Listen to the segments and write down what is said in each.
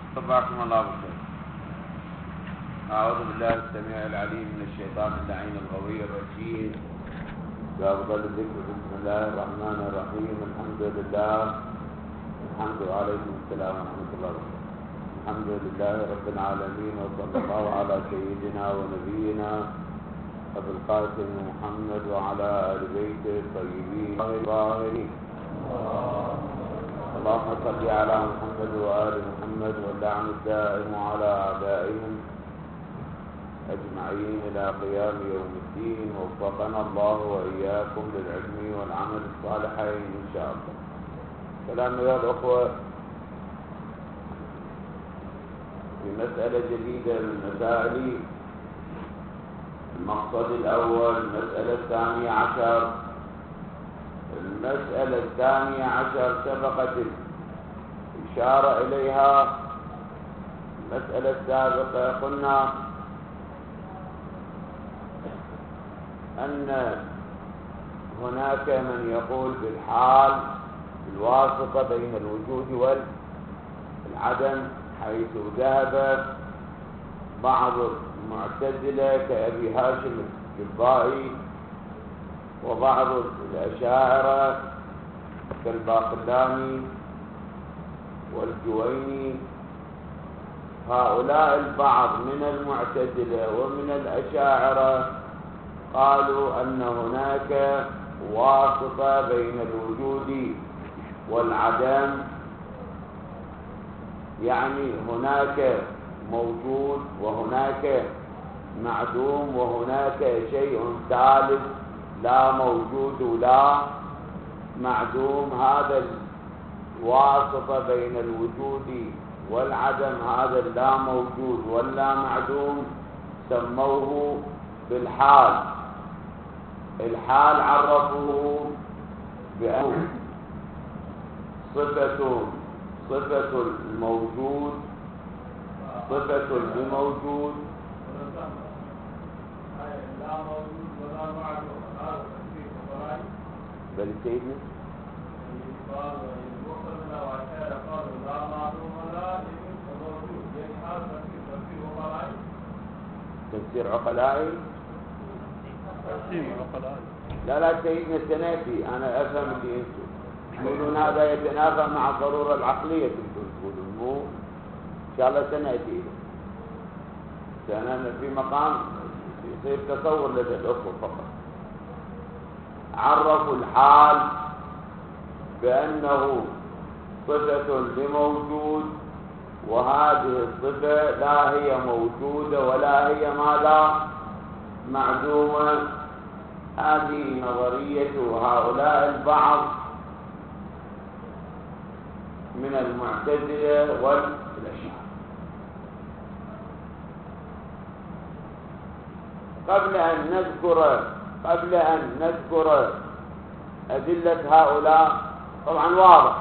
طبعكم الله بخير. أعوذ بالله السميع العليم من الشيطان اللعين الغوي الرجيم. بأفضل الذكر بسم الله الرحمن الرحيم. الحمد لله. الحمد عليكم السلام ورحمة الله وبركاته. الحمد لله رب العالمين، وصلى الله على سيدنا ونبينا أبي القاسم محمد وعلى آل بيته الطيبين الطاهرين. اللهم صل على محمد وآل محمد، واللعن الدائم على أعدائهم أجمعين إلى قيام يوم الدين. وفقنا الله وإياكم للعلم والعمل الصالحين إن شاء الله. سلام أيها الأخوة، في مسألة جديدة من مسائل المقصد الأول. المسألة الثانية عشر. المسألة الثانية عشر سبقت الإشارة إليها. المسألة السابقة قلنا أن هناك من يقول بالحال بالواسطة بين الوجود والعدم، حيث ذهب بعض المعتزلة كأبي هاشم الجبائي وبعض الأشاعرة كالباقلاني والجويني. هؤلاء البعض من المعتزلة ومن الأشاعرة قالوا أن هناك واسطة بين الوجود والعدم، يعني هناك موجود وهناك معدوم وهناك شيء ثالث لا موجود ولا معدوم. هذا الواسطة بين الوجود والعدم، هذا اللا موجود ولا معدوم، سموه بالحال. الحال عرفوه بأنه صفة الموجود، صفة الموجود بل سيدنا تفسير عقلائي. لا سيدنا سنأتي. أنا أفهم اللي أنتم تقولون هذا يتنافى مع الضرورة العقلية. أنتم تقولون مو إن شاء الله سنأتي. سنأنا في مقام يصير تصور لدى الأخوة فقط. عرفوا الحال بأنه صفة لموجود، وهذه الصفة لا هي موجودة ولا هي ماذا معدومة. هذه نظرية هؤلاء البعض من المعتزلة والأشاعرة. قبل أن نذكر أدلة هؤلاء، طبعا واضح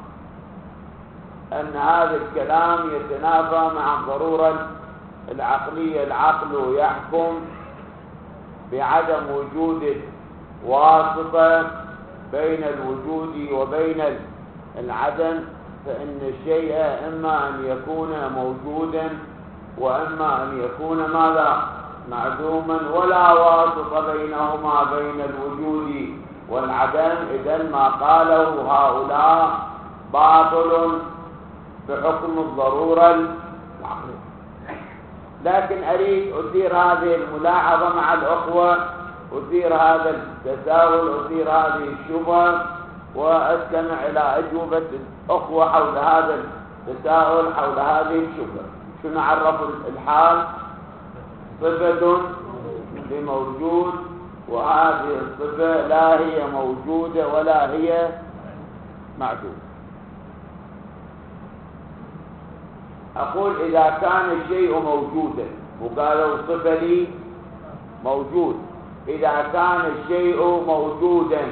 أن هذا الكلام يتنافى مع الضرورة العقلية. العقل يحكم بعدم وجود واسطة بين الوجود وبين العدم، فإن الشيء إما أن يكون موجودا وإما أن يكون ماذا معدوما، ولا واسطة بينهما بين الوجود والعدم. إذن ما قاله هؤلاء باطل بحكم الضرورة العقلية. لكن أريد أثير هذه الملاحظة مع الأخوة، أثير هذا التساؤل، أثير هذه الشبهة، وأستمع إلى أجوبة الأخوة حول هذا التساؤل، حول هذه الشبهة. شنو عرفوا الحال؟ صفة لموجود، وهذه الصفة لا هي موجودة ولا هي معدومة. أقول إذا كان الشيء موجودا، وقالوا صفة لي موجود، إذا كان الشيء موجودا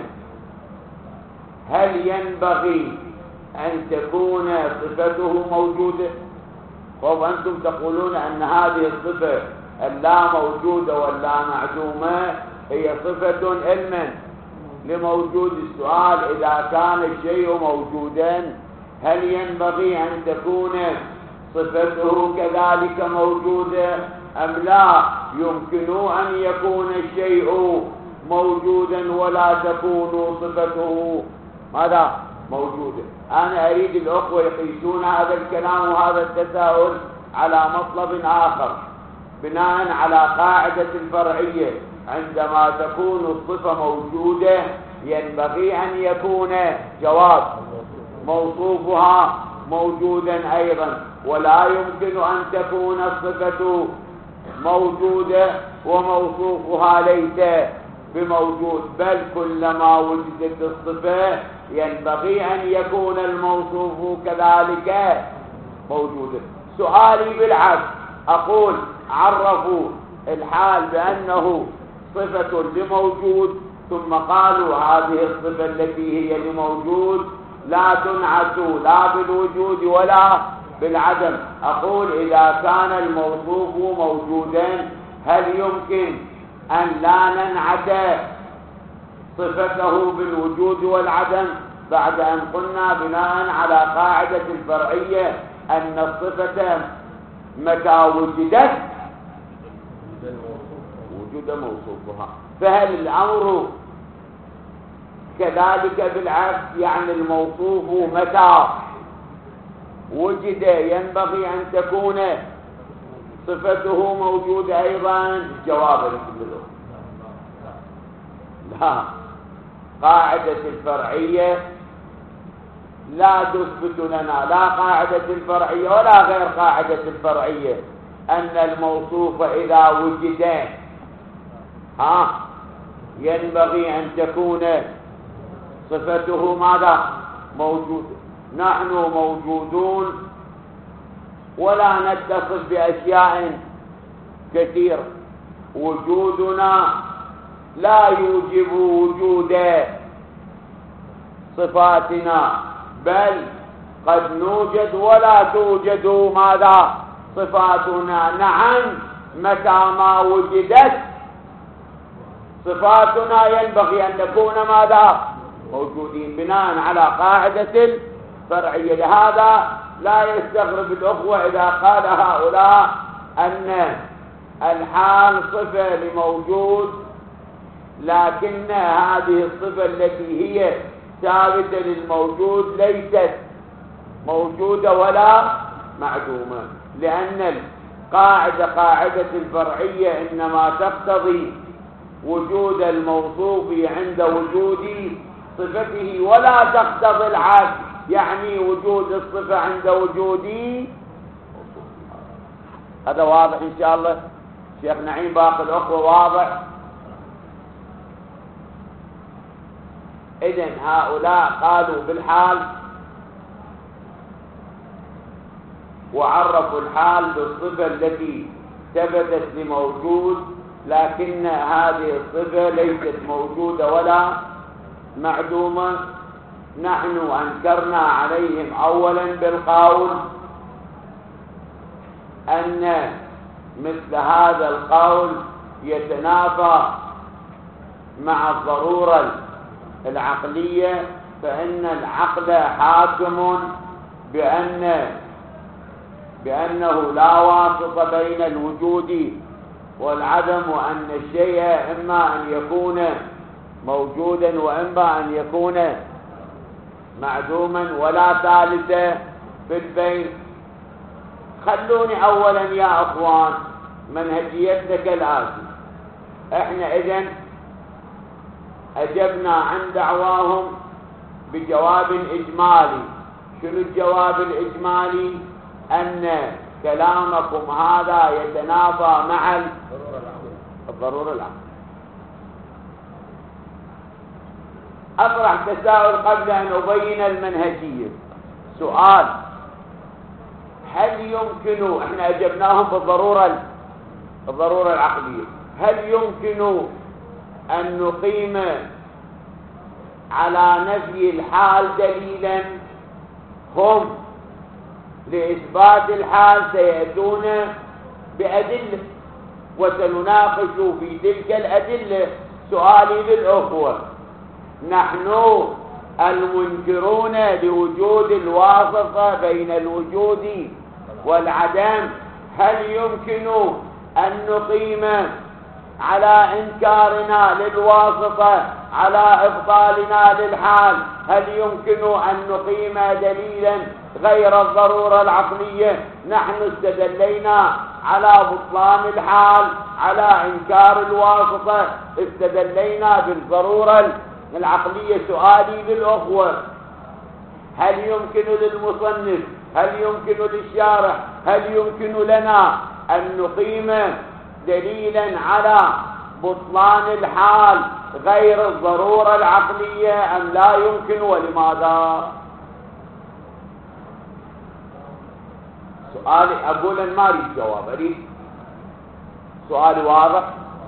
هل ينبغي أن تكون صفته موجودة؟ طب أنتم تقولون أن هذه الصفة اللا موجودة واللا معدومة هي صفة علما لموجود. السؤال إذا كان الشيء موجودا هل ينبغي أن تكون صفته كذلك موجودة أم لا؟ يمكن أن يكون الشيء موجودا ولا تكون صفته ماذا؟ موجودة. أنا أريد الأخوة يقيسون هذا الكلام وهذا التساؤل على مطلب آخر بناء على قاعدة الفرعية. عندما تكون الصفة موجودة ينبغي أن يكون جواب موصوفها موجودا أيضا، ولا يمكن أن تكون الصفة موجودة وموصوفها ليس بموجود، بل كلما وجدت الصفة ينبغي أن يكون الموصوف كذلك موجودا. سؤالي بالعكس، أقول عرفوا الحال بأنه صفة لموجود، ثم قالوا هذه الصفة التي هي لموجود لا تنعت لا بالوجود ولا بالعدم. أقول إذا كان الموصوف موجودا هل يمكن أن لا ننعت صفته بالوجود والعدم، بعد أن قلنا بناء على قاعدة الفرعية أن الصفة متى وجدت وجد موصوفها؟ فهل الأمر كذلك بالعكس؟ يعني الموصوف متى وجد ينبغي أن تكون صفته موجودة أيضا؟ جواب لا، قاعدة الفرعية لا تثبت لنا، لا قاعدة الفرعية ولا غير قاعدة الفرعية، أن الموصوف إذا وجد ينبغي أن تكون صفته ماذا؟ موجودة. نحن موجودون ولا نتصف بأشياء كثيرة، وجودنا لا يوجب وجود صفاتنا، بل قد نوجد ولا توجد ماذا؟ صفاتنا. نعم، متى ما وجدت صفاتنا ينبغي أن نكون ماذا؟ موجودين بناء على قاعدة الفرعية. لهذا لا يستغرب الأخوة إذا قال هؤلاء أن الحال صفة لموجود، لكن هذه الصفة التي هي ثابتة للموجود ليست موجودة ولا معدومة، لأن قاعدة الفرعية إنما تقتضي وجود الموصوف عند وجود صفته ولا تقتضي العكس، يعني وجود الصفة عند وجود موصوفها. هذا واضح إن شاء الله شيخ نعيم؟ باقي الأخوة واضح؟ إذن هؤلاء قالوا بالحال وعرفوا الحال بالصفة التي ثبتت لموجود، لكن هذه الصفة ليست موجودة ولا معدومة. نحن أنكرنا عليهم أولا بالقول أن مثل هذا القول يتنافى مع الضرورة العقلية، فإن العقل حاكم بأنه لا واسطة بين الوجود والعدم، وأن الشيء إما أن يكون موجودا وإما أن يكون معدوما، ولا ثالث في البين. خلوني أولا يا أخوان منهجيتنا كالآتي. احنا إذن أجبنا عن دعواهم بجواب إجمالي. شنو الجواب الإجمالي؟ أن كلامكم هذا يتنافى مع الضرورة العقلية. أطرح تساؤل قبل أن أبين المنهجية. سؤال: هل يمكن، احنا أجبناهم بالضرورة العقلية، هل يمكن أن نقيم على نفي الحال دليلا؟ هم لإثبات الحال سيأتون بأدلة وسنناقش في تلك الأدلة. سؤالي للأخوة: نحن المنكرون لوجود الواسطة بين الوجود والعدم، هل يمكن أن نقيم على إنكارنا للواسطة على إبطالنا للحال، هل يمكن أن نقيم دليلا غير الضرورة العقلية؟ نحن استدلينا على بطلان الحال على إنكار الواسطة، استدلينا بالضرورة العقلية. سؤالي للأخوة، هل يمكن للمصنف، هل يمكن للشارح، هل يمكن لنا أن نقيم دليلا على بطلان الحال غير الضرورة العقلية أم لا يمكن، ولماذا؟ سؤالي أقول أن ما أريد جواب، أريد سؤالي واضح.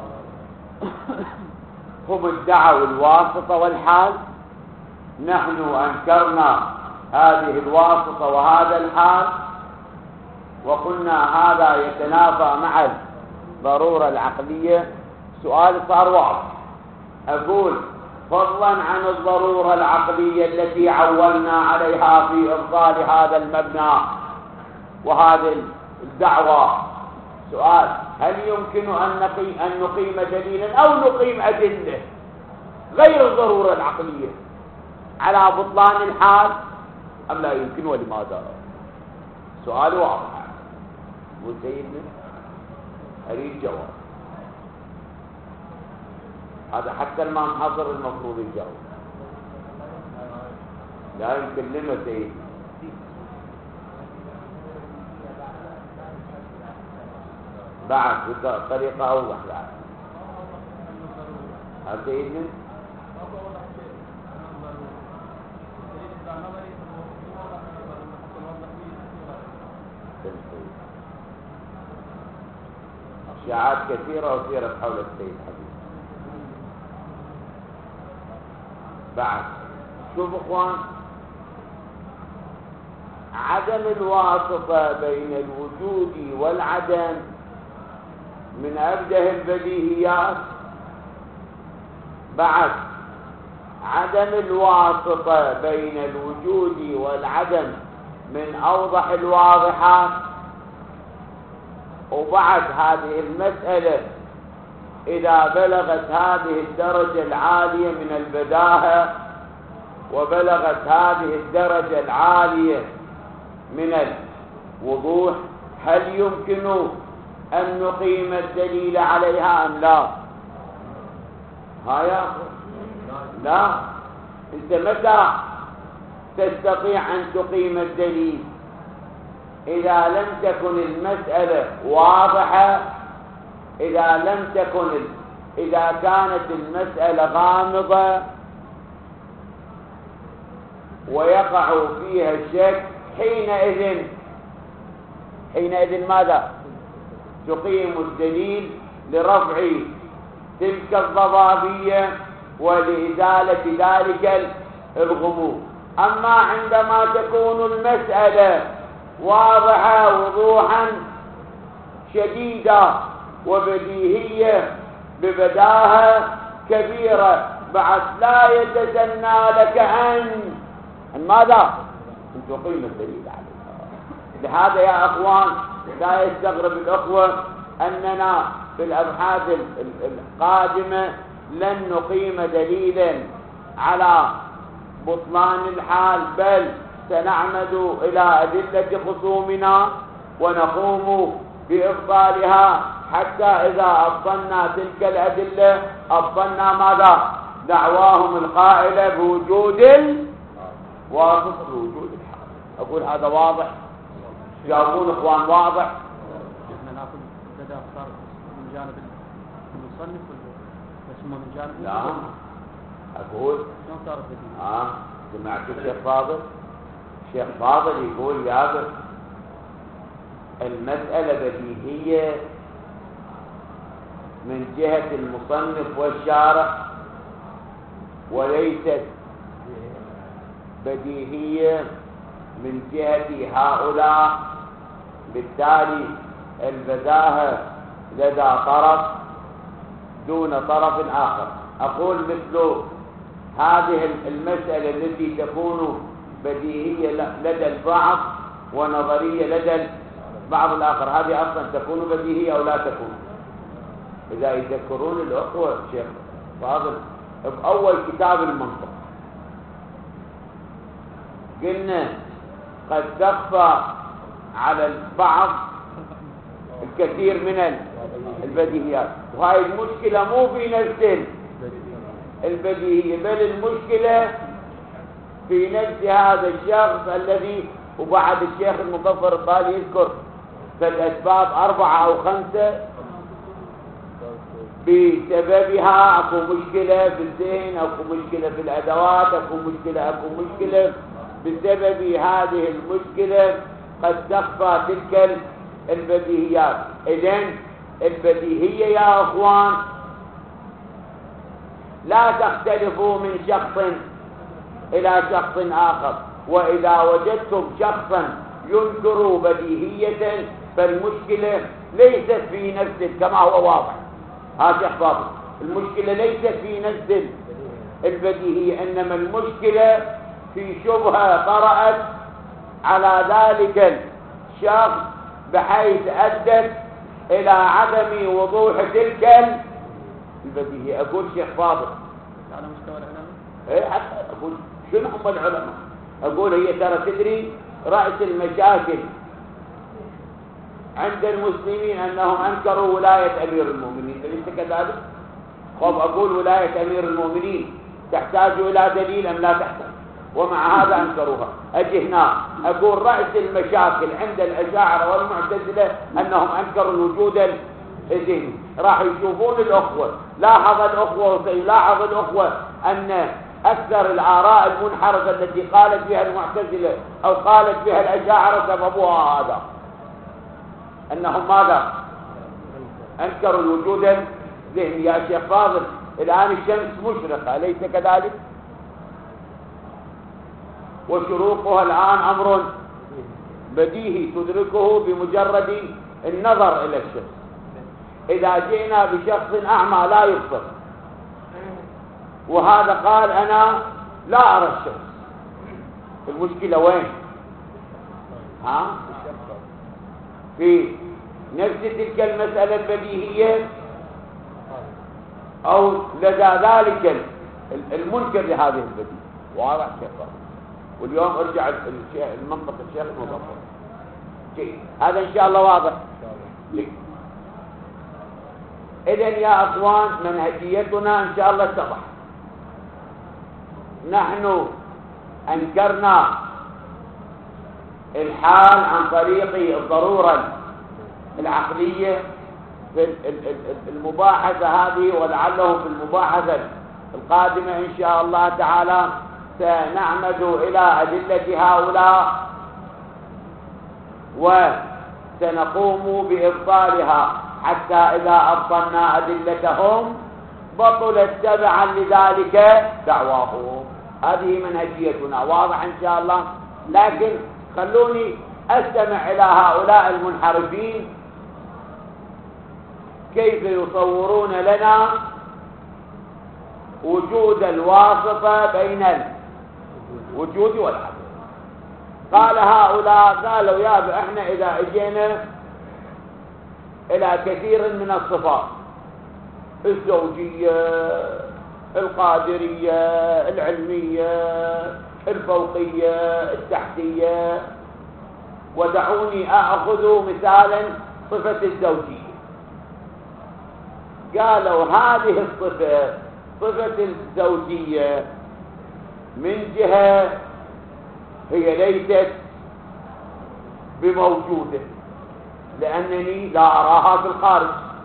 هم ادعوا الواسطة والحال، نحن أنكرنا هذه الواسطة وهذا الحال وقلنا هذا يتنافى مع الضرورة العقلية. سؤال صار واضح، أقول فضلا عن الضرورة العقلية التي عولنا عليها في إبطال هذا المبنى وهذه الدعوة، سؤال هل يمكن أن نقيم دليلا أو نقيم أدلة غير الضرورة العقلية على بطلان الحال أم لا يمكن، ولماذا؟ سؤال واضح. وسيدنا أريد جواب، هذا حتى الإمام حضر المفروض يجاوب، لا يمكن لما سيدنا. بعد بطريقة أوضح بعد. هل سيدنا؟ إشاعات كثيرة وسيرت حول السيد حبيب. بعد شوفوا اخوان، عدم الواسطة بين الوجود والعدم من أبده البديهيات. بعد عدم الواسطة بين الوجود والعدم من أوضح الواضحات. وبعد هذه المسألة إذا بلغت هذه الدرجة العالية من البداهة وبلغت هذه الدرجة العالية من الوضوح، هل يمكن أن نقيم الدليل عليها أم لا؟ يا أخي لا. أنت متى تستطيع أن تقيم الدليل؟ إذا لم تكن المسألة واضحة، إذا كانت المسألة غامضة ويقع فيها الشك، حينئذ ماذا؟ تقيم الدليل لرفع تلك الضبابية ولإزالة ذلك الغموض. أما عندما تكون المسألة واضحة وضوحا شديدة وبديهية ببداهة كبيرة، بعد لا يتسنى لك أن ماذا؟ أن تقيم الدليل عليها. لهذا يا أخوان لا يستغرب الأخوة أننا في الأبحاث القادمة لن نقيم دليلا على بطلان الحال، بل سنعمد إلى أدلة خصومنا ونقوم بإبطالها، حتى إذا أبطلنا تلك الأدلة أبطلنا ماذا؟ دعواهم القائلة بوجود الواسطة بوجود الحال. أقول هذا واضح؟ جاوبون إخوان واضح؟ احنا ناخذ بدأ صار من جانب المصنف بس من جانب لا أقول شلون صارت بديهية؟ سمعت الشيخ فاضل؟ الشيخ فاضل يقول يا المسألة بديهية من جهة المصنف والشارح وليست بديهية من جهة هؤلاء، بالتالي البداهة لدى طرف دون طرف آخر. أقول مثل هذه المسألة التي تكون بديهية لدى البعض ونظرية لدى بعض الآخر. هذه أصلا تكون بديهية أو لا تكون. إذا يذكرون الأخوة شيخ فاضل بأول كتاب المنطق قلنا قد تخفى على البعض الكثير من البديهيات، وهي المشكلة مو في نفس البديهية، بل المشكلة في نفس هذا الشخص الذي. وبعد الشيخ المظفر قال يذكر في الأسباب 4 أو 5 بسببها اكو مشكلة في الذهن، اكو مشكلة في الأدوات، اكو مشكلة بسبب هذه المشكلة قد تخفى تلك البديهيات. إذن البديهية يا أخوان لا تختلفوا من شخص إلى شخص آخر، وإذا وجدتم شخصا ينكر بديهية فالمشكلة ليست في نفس كما هو واضح. هذا احفظوا، المشكلة ليست في نفس البديهية، إنما المشكلة في شبهة طرأت على ذلك الشخص بحيث أدت إلى عدم وضوح تلك البديهية. أقول شيخ فاضل على مستوى العلماء. إيه حتى أقول شنو هم العلماء؟ أقول هي ترى تدري رأس المشاكل عند المسلمين أنهم أنكروا ولاية أمير المؤمنين، أليس كذلك؟ خب أقول ولاية أمير المؤمنين تحتاج إلى دليل أم لا تحتاج؟ ومع هذا أنكروها. أجي هنا أقول رأس المشاكل عند الأشاعرة والمعتزلة أنهم أنكروا الوجود الذهني. راح يشوفون الأخوة، لاحظ الأخوة وسيلاحظ الأخوة أن أكثر الآراء المنحرفة التي قالت بها المعتزلة أو قالت بها الأشاعرة سببها هذا، أنهم ماذا؟ أنكروا الوجود الذهني. يا شيخ فاضل الآن الشمس مشرقة أليس كذلك؟ وشروقها الآن أمر بديهي تدركه بمجرد النظر إلى الشمس. إذا جئنا بشخص أعمى لا يبصر وهذا قال أنا لا أرى الشمس، المشكلة وين؟ في نفس تلك المسألة البديهية أو لدى ذلك المنكر لهذه البديهية. واضح شيخ؟ واليوم ارجع المنطق الشيخ المظفر. هذا إن شاء الله واضح. إذن يا أخوان منهجيتنا إن شاء الله اتضح. نحن أنكرنا الحال عن طريق الضرورة العقلية في المباحثة هذه، ولعله في المباحثة القادمة إن شاء الله تعالى سنعمد إلى أدلة هؤلاء وسنقوم بإبطالها حتى إذا أبطلنا أدلتهم بطلت تبعا لذلك دعواهم. هذه منهجيتنا واضح إن شاء الله. لكن خلوني أستمع إلى هؤلاء المنحرفين كيف يصورون لنا وجود الواسطة بين الوجود والعدم. قال هؤلاء قالوا يا احنا إذا اجينا إلى كثير من الصفات، الزوجية، القادرية، العلمية، الفوقية، التحتية، ودعوني أخذ مثالا صفة الزوجية. قالوا هذه الصفة صفة الزوجية من جهة هي ليست بموجودة لأنني لا أراها في الخارج.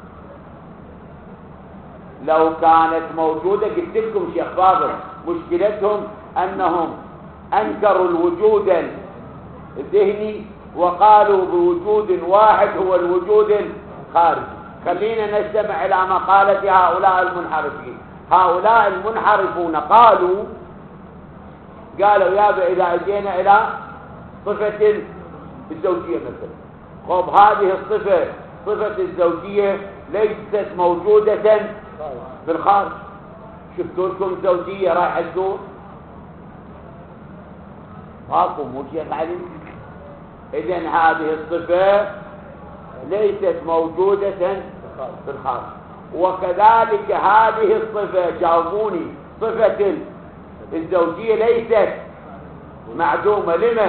لو كانت موجودة قلت لكم شيخ فاضل مشكلتهم أنهم أنكروا الوجود الذهني وقالوا بوجود واحد هو الوجود الخارجي. خلينا نستمع إلى مقالة هؤلاء المنحرفين. هؤلاء المنحرفون قالوا يا إذا أجينا إلى صفة الزوجية مثلا، خب هذه الصفة صفة الزوجية ليست موجودة في الخارج. شفتوا لكم زوجية رايحة تدور؟ ماكو مو شيء علي. إذن هذه الصفة ليست موجودة في الخارج. وكذلك هذه الصفة، جاوبوني، صفة الزوجية ليست معدومة. لما؟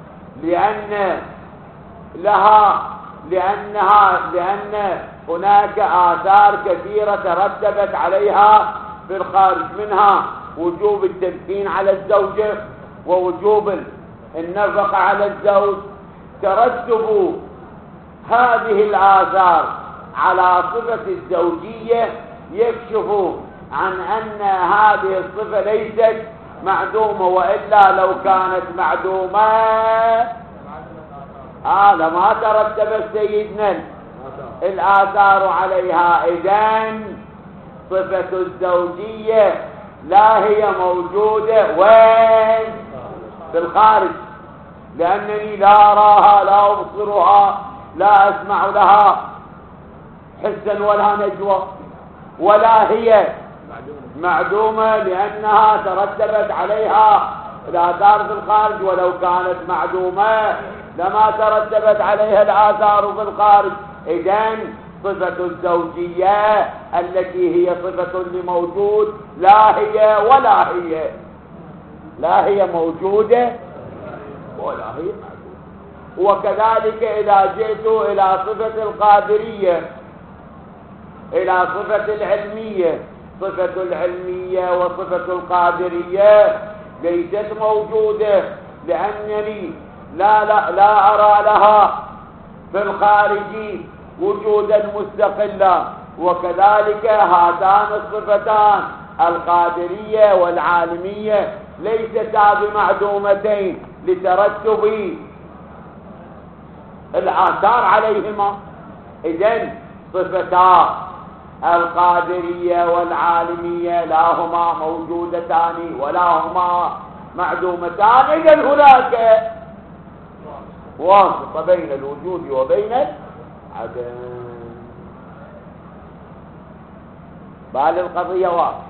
لأن هناك آثار كثيرة ترتبت عليها في الخارج، منها وجوب التمكين على الزوجة ووجوب النفقة على الزوج. ترتب هذه الآثار على صفة الزوجية يكشف عن أن هذه الصفة ليست معدومة، وإلا لو كانت معدومة لما ترتب سيدنا الآثار عليها. إذن صفة الزوجية لا هي موجودة وين؟ في الخارج، لأنني لا أراها، لا أبصرها، لا أسمع لها حسا ولا نجوى، ولا هي معدومة لأنها ترتبت عليها الآثار في الخارج. ولو كانت معدومة لما ترتبت عليها الآثار في الخارج. إذن صفة الزوجية التي هي صفة لموجود لا هي ولا هي، لا هي موجودة ولا هي معدومة. وكذلك إذا جئت إلى صفة القادرية، إلى صفة العلمية، صفة العلمية وصفة القادرية ليست موجودة، لأنني لا أرى لها في الخارج وجودا مستقلا. وكذلك هاتان الصفتان القادرية والعالمية ليستا بمعدومتين لترتب الآثار عليهما. إذن صفتا القادرية والعالمية لا هما موجودتان ولا هما معدومتان. إذن هناك واسطة بين الوجود وبين العدم. بال القضية واضحة.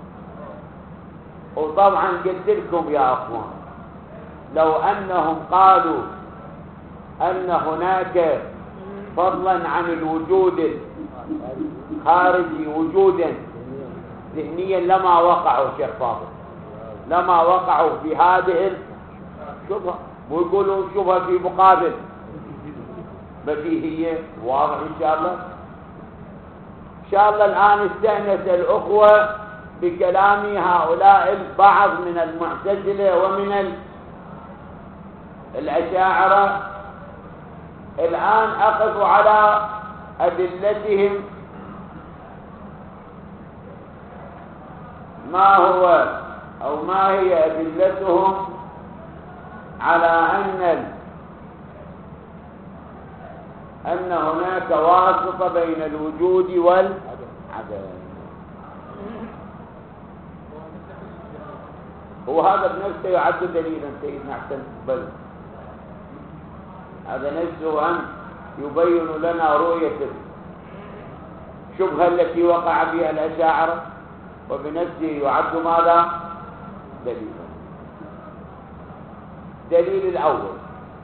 وطبعا قلت لكم يا أخوان، لو أنهم قالوا أن هناك فضلا عن الوجود الخارجي وجودا ذهنيا لما وقعوا شيخ فاضل، لما وقعوا في هذه الشبهة، ويقولوا شبهة في مقابل بديهية. واضح إن شاء الله. إن شاء الله الآن استأنس الأخوة بكلام هؤلاء البعض من المعتزلة ومن الأشاعرة. الآن أقف على أدلتهم، ما هو أو ما هي أدلتهم على أن هناك واسطة بين الوجود والعدم. وهذا بنفسه يعد دليلا سيدنا حسن بل هذا نفسه أن يبين لنا رؤية الشبهة التي وقع فيها الأشاعرة، وبنفسه يعد ماذا؟ دليلا. دليل الأول: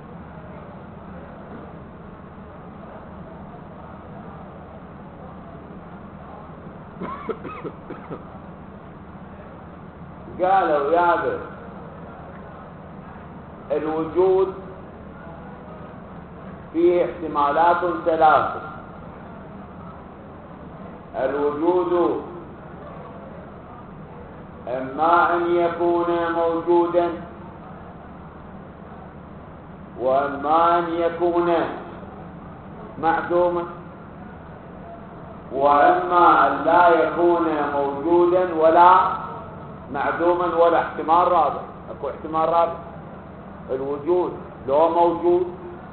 قالوا يا الوجود فيه احتمالات ثلاثة. الوجود إما أن يكون موجودا، وإما أن يكون معدوما، وإما أن لا يكون موجودا ولا معدوما ولا احتمال رابع. اكو احتمال رابع: الوجود لو موجود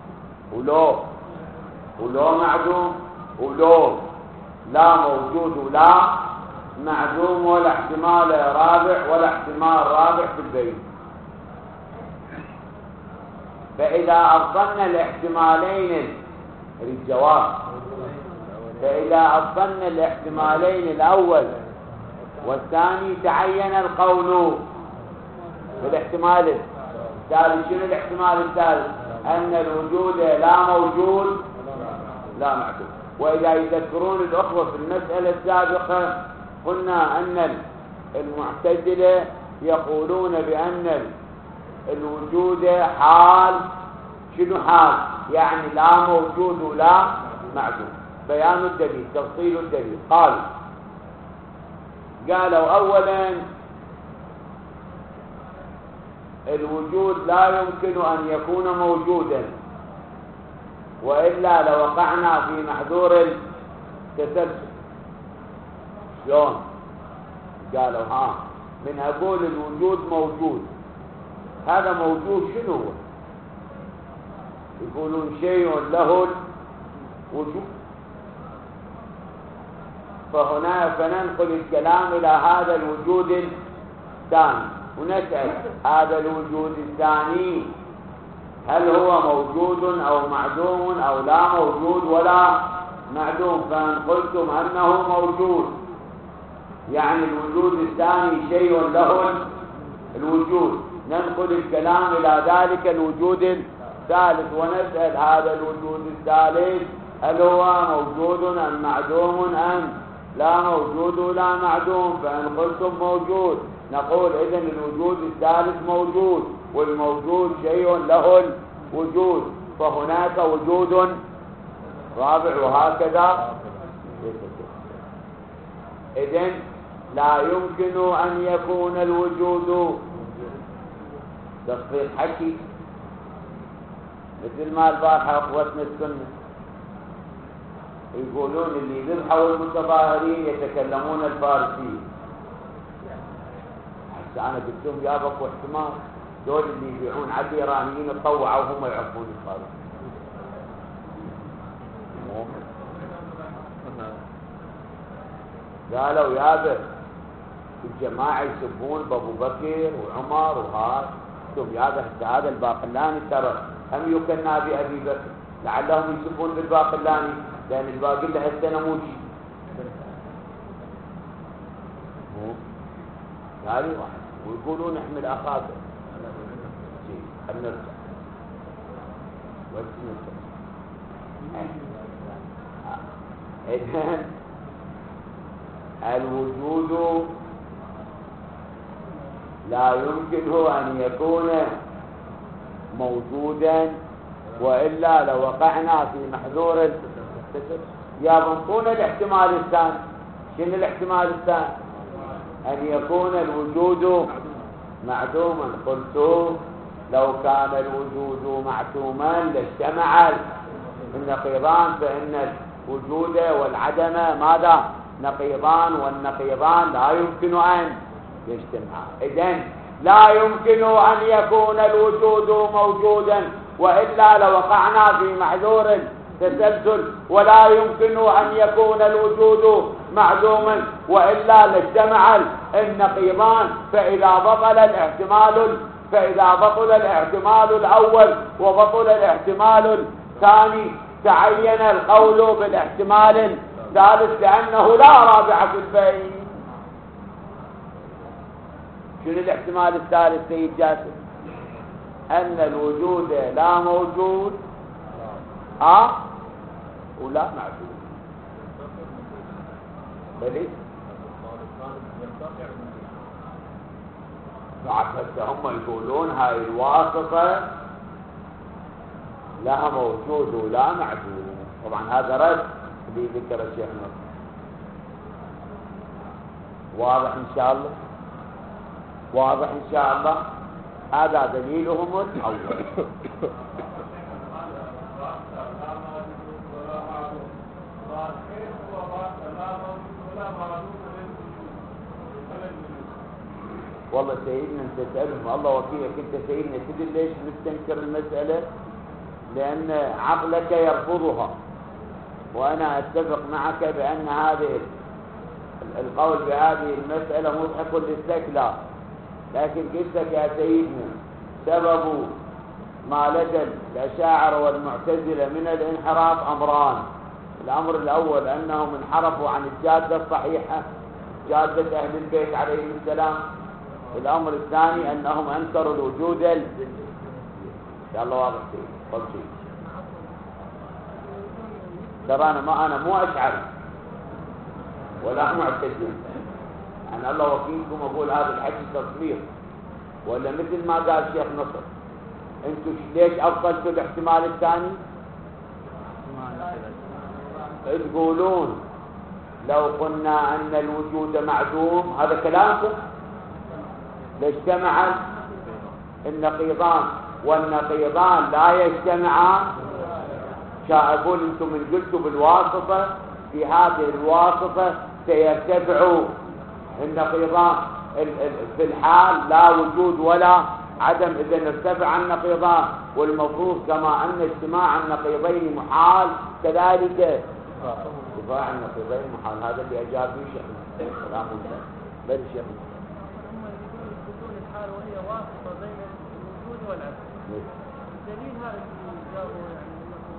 ولو معدوم ولو لا موجود ولا معدوم، ولا احتمال رابع ولا احتمال رابع في البين. فإذا أبطلنا الاحتمالين الجواب، فإذا أبطلنا الاحتمالين الأول والثاني تعين القول بالاحتمال الثالث. شنو الاحتمال الثالث؟ أن الوجود لا موجود لا معدوم. وإذا يذكرون الأخوة في المسألة السابقة قلنا أن المعتزلة يقولون بأن الوجود حال. شنو حال؟ يعني لا موجود ولا معدوم. بيان الدليل، تفصيل الدليل. قالوا أولا الوجود لا يمكن أن يكون موجودا وإلا لوقعنا في محذور التسلسل. شلون؟ قالوا من أقول الوجود موجود، هذا موجود شنو هو؟ يقولون شيء له الوجود، فهنا فننقل الكلام إلى هذا الوجود الثاني ونسأل هذا الوجود الثاني هل هو موجود أو معدوم أو لا موجود ولا معدوم؟ فإن قلتم أنه موجود يعني الوجود الثاني شيء له الوجود، ننقل الكلام إلى ذلك الوجود الثالث ونسأل هذا الوجود الثالث هل هو موجود أم معدوم أم لا موجود ولا معدوم؟ فإن قلتم موجود نقول إذن الوجود الثالث موجود، والموجود شيء له الوجود، فهناك وجود رابع وهكذا. إذن لا يمكن أن يكون الوجود تصفيق حكي مثل ما البارحة أخوتنا السنة يقولون اللي ذبحوا المتظاهرين يتكلمون الفارسية. هسه أنا قلت لهم يا بكو احتمال دول اللي يبيعون على الإيرانيين يطوعوا وهم يعرفون الفارسية. قالوا يابا الجماعة يسبون بأبو بكر وعمر وهذا، قلت يابا هذا الباقلاني ترى هم يكنى بأبي بكر لعلهم يسبون بالباقلاني لأن الباقي له السنة موجي. قال واحد ويقولون احمل أخاك خلنا نرجع إذن الوجود لا يمكنه أن يكون موجودا وإلا لوقعنا في محذور التسلسل. يا بنطون الاحتمال الثاني. شنو الاحتمال الثاني؟ أن يكون الوجود معدوما. قلت لو كان الوجود معدوما لاجتمع النقيضان، فإن الوجود والعدم ماذا؟ نقيضان، والنقيضان لا يمكن أن يجتمعان. إذن لا يمكن أن يكون الوجود موجودا وإلا لوقعنا في محذور التسلسل، ولا يمكن أن يكون الوجود معدوما وإلا لاجتمع النقيضان. فإذا بطل الاحتمال الأول وبطل الاحتمال الثاني تعين القول بالاحتمال الثالث لأنه لا رابع في البين. شنو الاحتمال الثالث سيد جاسم؟ أن الوجود لا موجود ولا معدوم. بلي هم يقولون هاي الواسطة لها موجود ولا معدوم. طبعا هذا رد اللي ذكر الشيخ نصر. واضح إن شاء الله؟ واضح إن شاء الله؟ هذا دليلهم الأول. والله سيدنا انت تسألهم الله وكيلك، انت سيدنا تدري ليش مستنكر المسألة؟ لأن عقلك يرفضها، وأنا أتفق معك بأن هذه القول بهذه المسألة مضحك للسكلى، لكن قلت لك يا سيدنا سبب ما لدى الأشاعرة والمعتزلة من الانحراف أمران. الأمر الأول أنهم انحرفوا عن الجادة الصحيحة، جادة أهل البيت عليهم السلام. الأمر الثاني أنهم أنكروا الوجود إن شاء الله واضح شيء. قل شيء ترى أنا مو أشعري ولا معتزلي، أنا الله وكيلكم أقول هذا الحكي تصريح، ولا مثل ما قال الشيخ نصر أنتم ليش أفضلتوا الاحتمال الثاني؟ تقولون لو قلنا أن الوجود معدوم، هذا كلامكم، لاجتمع النقيضان، والنقيضان لا يجتمعان. أقول أنتم من قلتوا بالواسطة، في هذه الواسطة سيرتفع النقيضان في الحال لا وجود ولا عدم، إذا ارتفع النقيضان، والمفروض كما أن اجتماع النقيضين محال كذلك ارتفاع النقيضين محال. هذا اللي أجاب به شيخنا كلام منتهى. بل شيخنا بدون الحال وهي واسطة بين الوجود والعدم. الدليل هذا اللي جابوا يعني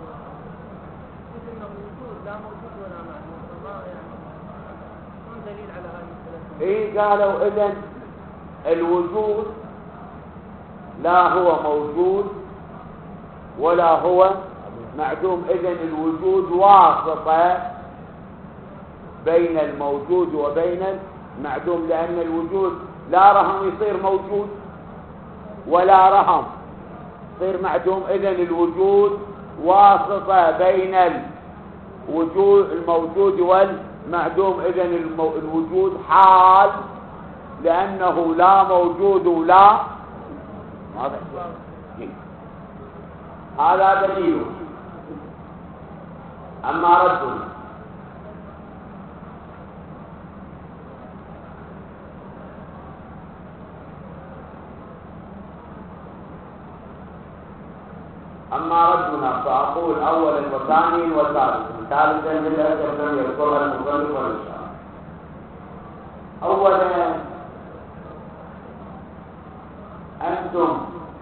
انه وجود لا موجود ولا معدوم، فما يعني شلون دليل على هذه الثلاثة؟ قالوا إذن الوجود لا هو موجود ولا هو معدوم، إذن الوجود واسطة بين الموجود وبين المعدوم، لأن الوجود لا رهم يصير موجود ولا رهم يصير معدوم، إذن الوجود واسطة بين الموجود والمعدوم، إذن الوجود حال لأنه لا موجود ولا هذا دليل. أما ردنا فأقول أولا وثانيا وثالثا للأسف لم يذكرها المصنف ولا الشارح. أولا أنتم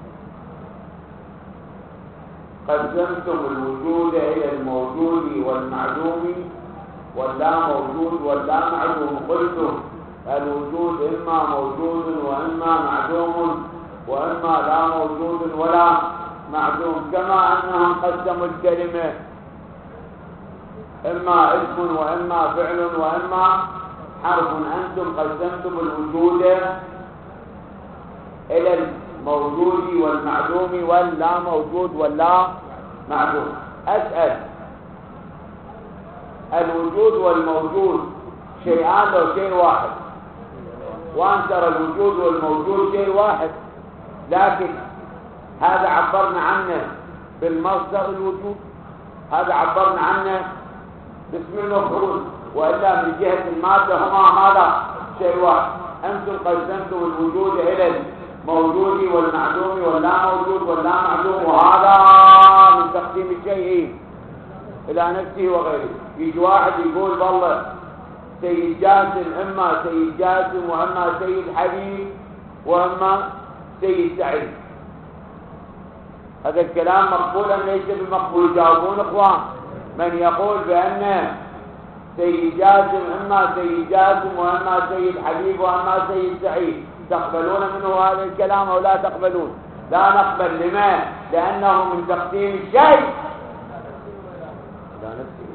قسمتم الوجود إلى الموجود والمعدوم واللا موجود واللا معدوم، قلتم الوجود إما موجود وإما معدوم وإما لا موجود ولا معدوم، كما أنهم قسموا الكلمة إما اسم وإما فعل وإما حرف. أنتم قسمتم الوجود إلى الموجود والمعدوم واللا موجود واللا معدوم. أسأل، الوجود والموجود شيئان لو شيء واحد؟ وأن ترى الوجود والموجود شيء واحد، لكن هذا عبرنا عنه بالمصدر الوجود، هذا عبرنا عنه باسم المفعول، وإلا من جهة المادة هما ماذا؟ شيء واحد. أنتم قسمتم الوجود إلى الموجود والمعدوم واللا موجود واللا معدوم، وهذا من تقسيم الشيء إلى نفسه وغيره. يجي واحد يقول والله سيد جاسم إما سيد جاسم وإما سيد حبيب وإما سيد سعيد، هذا الكلام مقبول أم ليس بمقبول؟ يجاوبون إخوان. من يقول بأن سيد جاسم إما سيد جاسم وإما سيد حبيب وإما سيد سعيد، تقبلون منه هذا الكلام أو لا تقبلون؟ لا نقبل. لما؟ لأنه من تقسيم الشيء لا نفسه.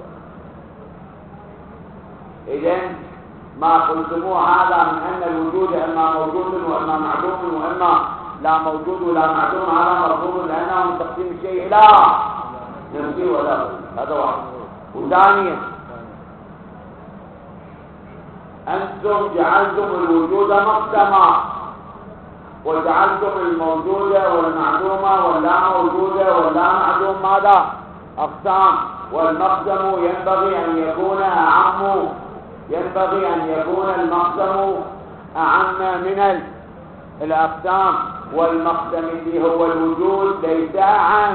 إذن ما قلتموه هذا من أن الوجود إما موجود وإما معدوم وإما لا موجود ولا معدوم، هذا مرفوض لأنه من تقسيم الشيء لا نفسه ولا غيره. هذا واحد. وثانيا أنتم جعلتم الوجود مقسما، وجعلتم الموجود والمعدوم واللا موجود واللا معدوم ماذا؟ أقسام. والمقسم ينبغي أن يكون أعم، ينبغي أن يكون المقسم أعم من الأقسام، والمقسم اللي هو الوجود ليس أعم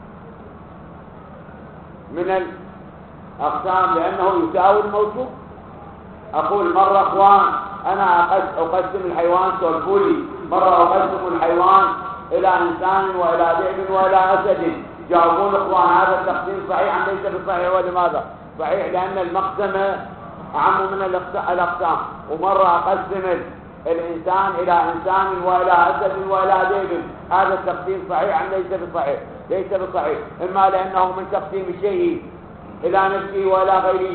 من الأقسام لأنه يساوي الموجود. أقول مرة أخوان أنا أقسم الحيوان سولفولي، مرة أقسم الحيوان إلى إنسان وإلى ذئب وإلى أسد، جاوبون إخوان هذا التقسيم صحيح أم ليس بصحيح؟ ولماذا؟ صحيح لأن المقسم أعم من الأقسام. ومرة أقسم الإنسان إلى إنسان وإلى أسد وإلى ذئب، هذا التقسيم صحيح أم ليس بصحيح؟ ليس بصحيح، إما لأنه من تقسيم الشيء إلى نفسه وإلى غيره،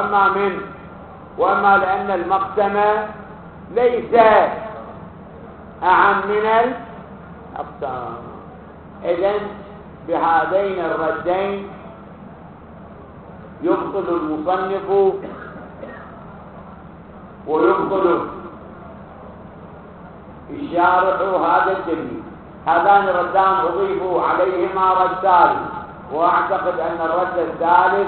وأما لأن المقسم ليس أعم من الأقسام. إذن بهذين الردين يبطل المصنف ويبطل الشارح هذا الدليل. هذان الردان أضيفوا عليهما رد ثالث، وأعتقد أن الرد الثالث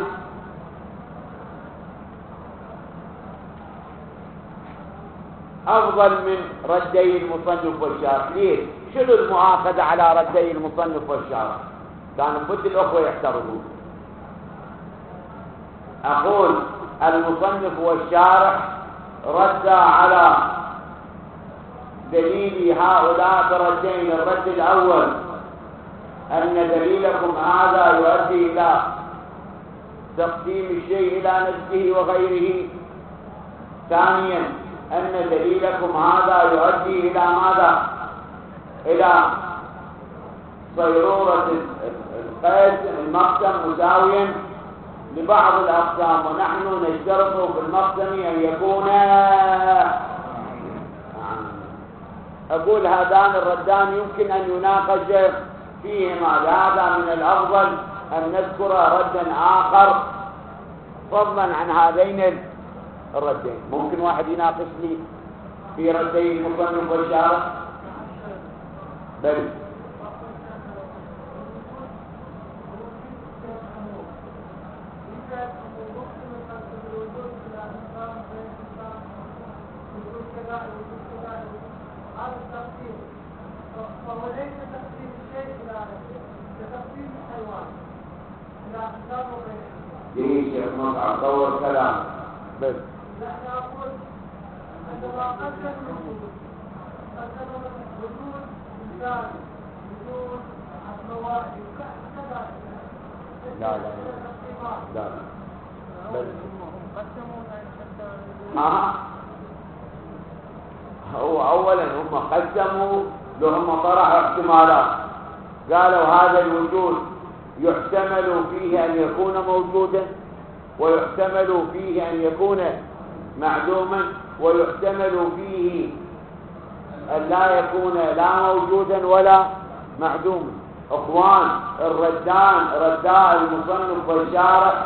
أفضل من ردي المصنف والشارح. ليش؟ شنو المؤاخذة على ردي المصنف والشارح؟ كان بد الأخوة يحترمون. أقول المصنف والشارح رد على دليل هؤلاء بردين. الرد الأول أن دليلكم هذا يؤدي إلى تقسيم الشيء إلى نفسه وغيره. ثانيا أن دليلكم هذا يؤدي إلى ماذا؟ إلى صيرورة القيد المقسم مساويا لبعض الأقسام، ونحن نشترط في المقسم أن يكون. أقول هذان الردان يمكن أن يناقش فيهما، لهذا من الأفضل أن نذكر ردا آخر فضلا عن هذين الردين. ممكن واحد يناقش لي في ردي المصنف والشارح؟ بل فهو ليس تقسيم الشيء إلى نفسه، كتقسيم الحيوان إلى أقسام وغيرها. ليش يا مصعب طور كلام؟ بس نحن أقول عندما قسم وجود إنسان وجود الفوائد كذا. لا بل هو أولا هم قسموا لهم طرحوا احتمالات. قالوا هذا الوجود يحتمل فيه أن يكون موجودا، ويحتمل فيه أن يكون معدوما، ويحتمل فيه أن لا يكون لا موجودا ولا معدوما. أخوان الردان رداء المصنف والشارح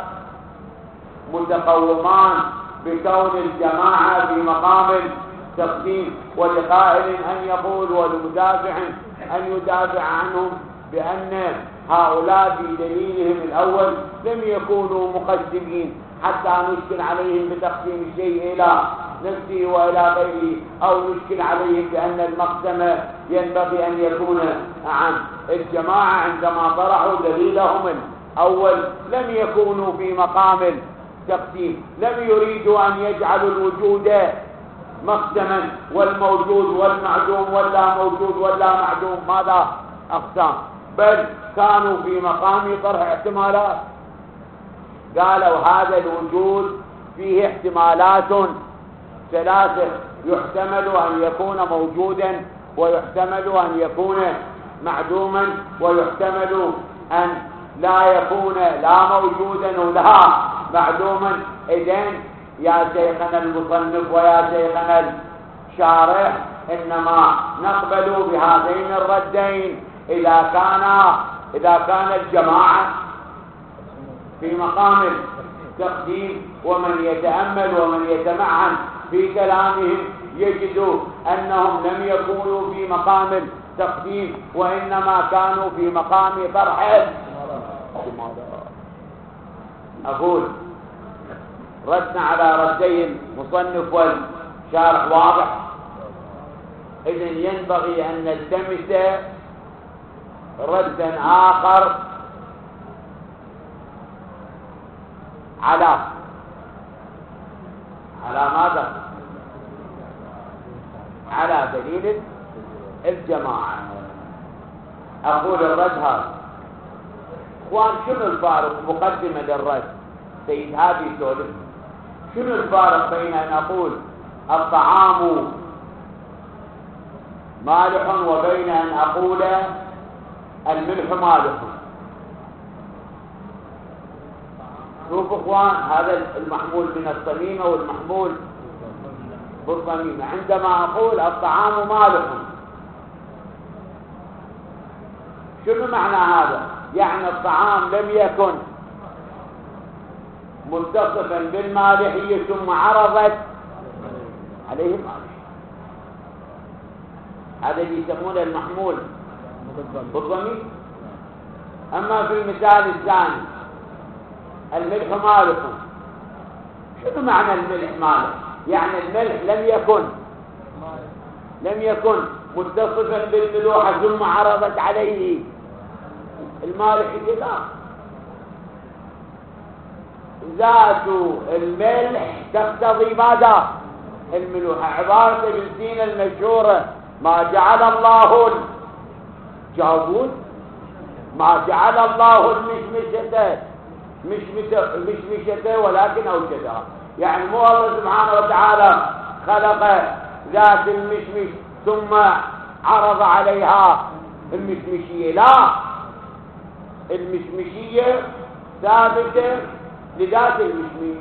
متقومان بكون الجماعة في مقام التقسيم، ولقائل أن يقول ولمدافع أن يدافع عنهم بأن هؤلاء في دليلهم الأول لم يكونوا مقسمين حتى نشكل عليهم بتقسيم الشيء إلى نفسه وإلى غيره، أو نشكل عليهم بأن المقسم ينبغي أن يكون عن الجماعة. عندما طرحوا دليلهم الأول لم يكونوا في مقام التقسيم، لم يريدوا أن يجعلوا الوجود مقسما والموجود والمعدوم ولا موجود ولا معدوم ماذا أقسام، بل كانوا في مقام طرح احتمالات. قالوا هذا الوجود فيه احتمالات ثلاثة، يحتمل أن يكون موجودا، ويحتمل أن يكون معدوما، ويحتمل أن لا يكون لا موجودا ولا معدوما. إذن يا شيخنا المصنف ويا شيخنا الشارح إنما نقبل بهذين الردين إذا كان الجماعة في مقام التقديم. ومن يتأمل ومن يتمعن في كلامهم يجد أنهم لم يكونوا في مقام التقديم، وإنما كانوا في مقام طرح. أقول ردنا على ردي المصنف والشارح واضح. إذن ينبغي أن نلتمس ردا آخر على ماذا؟ على دليل الجماعة. أقول الرد هذا. اخوان شنو الفارق؟ مقدمة للرد سيد هادي سولف. شنو الفارق بين أن أقول الطعام مالح وبين أن أقول الملح مالح؟ شوف اخوان، هذا المحمول من الصميمة والمحمول بالضميمة. عندما اقول الطعام مالح، شنو معنى هذا؟ يعني الطعام لم يكن متصفا بالمالحية ثم عرضت عليه المالح. هذا اللي يسمونه المحمول بالضمير. اما في المثال الثاني الملح مالح، شنو معنى الملح مالح؟ يعني الملح لم يكن متصفا بالملوحة ثم عرضت عليه المالحية. لا، ذات الملح تقتضي ماذا؟ الملوحة. عبارة ابن سينا المشهورة: ما جعل الله جاوود، ما جعل الله المشمشة مشمشة ولكن أوجدها. يعني مو الله سبحانه وتعالى خلق ذات المشمش ثم عرض عليها المشمشية. لا، المشمشية ثابتة لذات المشمش.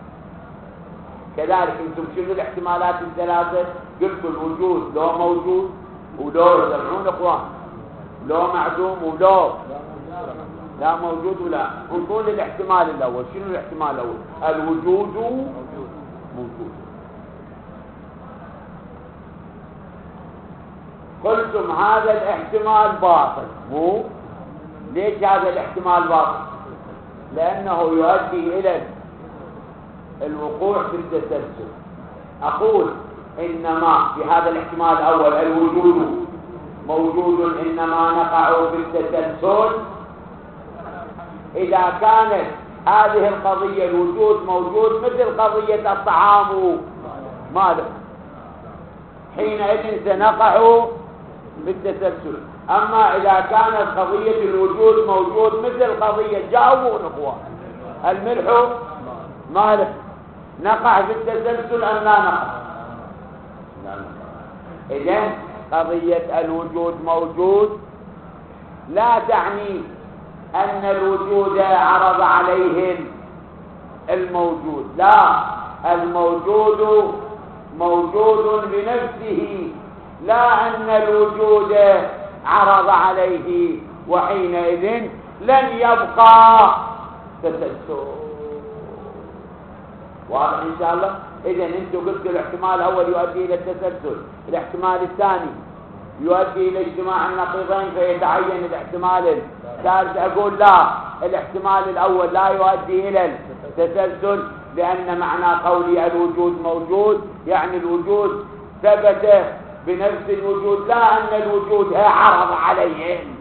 كذلك انتم شنو الاحتمالات الثلاثة؟ قلتوا الوجود لو موجود ولو سمعون اخوان، لو معدوم ولو لا موجود ولا. انظروا للاحتمال الاول. شنو الاحتمال الاول؟ الوجود موجود. قلتم هذا الاحتمال باطل. مو ليش هذا الاحتمال باطل؟ لانه يؤدي الى الوقوع في التسلسل. اقول انما في هذا الاحتمال الاول الوجود موجود، انما نقع في التسلسل اذا كانت هذه القضية الوجود موجود مثل قضية الطعام مالح، حينئذ سنقع بالتسلسل. اما اذا كانت قضية الوجود موجود مثل قضية جاوبون اخوان الملح مالح، نقع في التسلسل ام لا نقع؟ اذن قضية الوجود موجود لا تعني ان الوجود عرض عليهم الموجود. لا، الموجود موجود بنفسه، لا ان الوجود عرض عليه، وحينئذ لن يبقى تسلسل. واضح ان شاء الله؟ اذا انتم قلتوا الاحتمال الاول يؤدي الى التسلسل، الاحتمال الثاني يؤدي الى اجتماع النقيضين فيتعين الاحتمال الثالث. اقول لا، الاحتمال الاول لا يؤدي الى التسلسل، لان معنى قولي الوجود موجود يعني الوجود ثبت بنفس الوجود، لا ان الوجود عرض عليهم.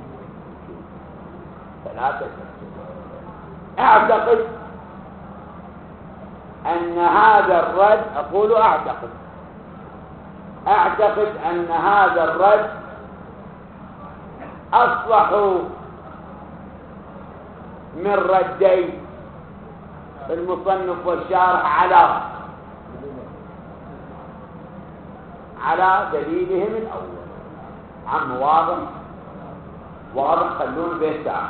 فلا تسلسل. اعتقد ان هذا الرد، اقول اعتقد ان هذا الرد اصلح من ردي المصنف والشارح على دليلهم الاول. عم واضح. خلون بيت ساعة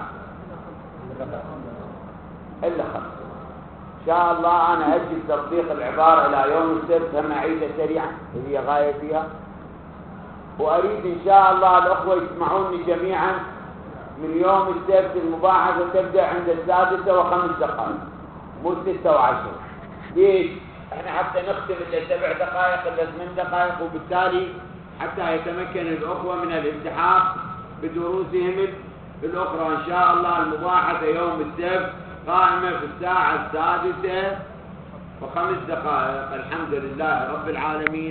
الا 5 ان شاء الله. انا اجل تطبيق العبارة الى يوم السبت، هم اعيدها سريعا اللي هي غاية فيها، واريد ان شاء الله الاخوة يسمعوني جميعا من يوم السبت. المباحثة تبدأ عند 6:05 مو 6:10. ليش؟ احنا حتى نختم الا 7 دقائق الا 8 دقائق، وبالتالي حتى يتمكن الاخوة من الالتحاق بدروسهم الاخرى. ان شاء الله المباحثة يوم السبت قائمة في الساعة 6:05. الحمد لله رب العالمين.